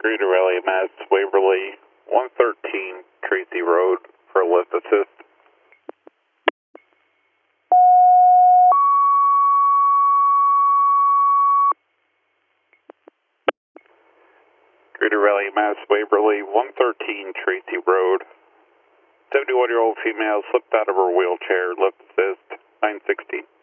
Greater Rally Mass, Waverly, 113 Tracy Road for lift assist. Greater Rally Mass, Waverly, 113 Tracy Road. 71-year-old female slipped out of her wheelchair, lift assist, 960.